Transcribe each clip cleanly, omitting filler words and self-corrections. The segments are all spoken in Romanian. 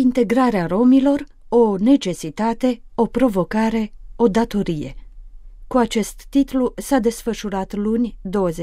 Integrarea romilor, o necesitate, o provocare, o datorie. Cu acest titlu s-a desfășurat luni,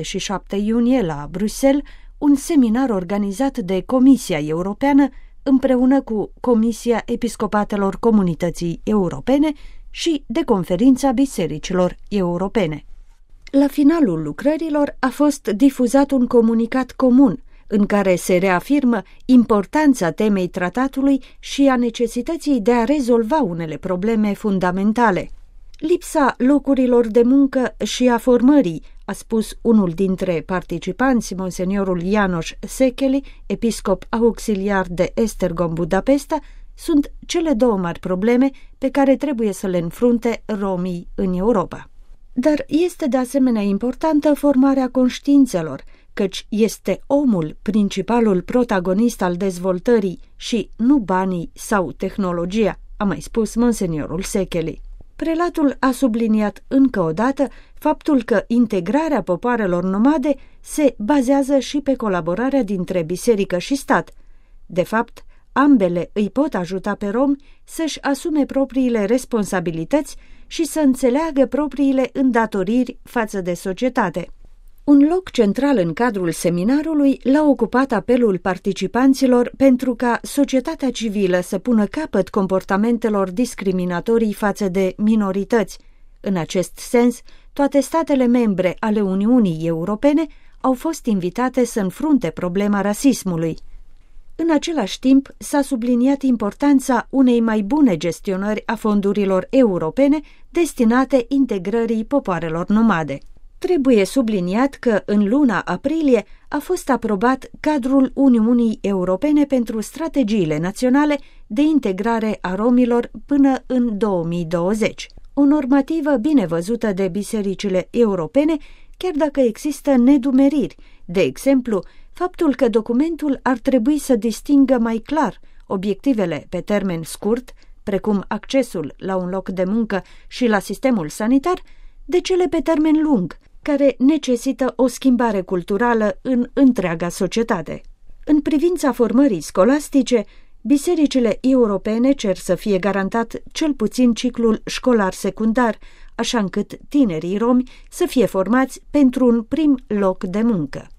27 iunie, la Bruxelles, un seminar organizat de Comisia Europeană împreună cu Comisia Episcopatelor Comunității Europene și de Conferința Bisericilor Europene. La finalul lucrărilor a fost difuzat un comunicat comun în care se reafirmă importanța temei tratatului și a necesității de a rezolva unele probleme fundamentale. Lipsa locurilor de muncă și a formării, a spus unul dintre participanți, monseniorul János Székely, episcop auxiliar de Esztergom Budapesta, sunt cele două mari probleme pe care trebuie să le înfrunte romii în Europa. Dar este de asemenea importantă formarea conștiințelor, căci este omul principalul protagonist al dezvoltării și nu banii sau tehnologia, a mai spus monseniorul Székely. Prelatul a subliniat încă o dată faptul că integrarea popoarelor nomade se bazează și pe colaborarea dintre biserică și stat. De fapt, ambele îi pot ajuta pe romi să-și asume propriile responsabilități și să înțeleagă propriile îndatoriri față de societate. Un loc central în cadrul seminarului l-a ocupat apelul participanților pentru ca societatea civilă să pună capăt comportamentelor discriminatorii față de minorități. În acest sens, toate statele membre ale Uniunii Europene au fost invitate să înfrunte problema rasismului. În același timp, s-a subliniat importanța unei mai bune gestionări a fondurilor europene destinate integrării popoarelor nomade. Trebuie subliniat că în luna aprilie a fost aprobat cadrul Uniunii Europene pentru strategiile naționale de integrare a romilor până în 2020. O normativă bine văzută de bisericile europene, chiar dacă există nedumeriri, de exemplu, faptul că documentul ar trebui să distingă mai clar obiectivele pe termen scurt, precum accesul la un loc de muncă și la sistemul sanitar, de cele pe termen lung, care necesită o schimbare culturală în întreaga societate. În privința formării scolastice, bisericile europene cer să fie garantat cel puțin ciclul școlar secundar, așa încât tinerii romi să fie formați pentru un prim loc de muncă.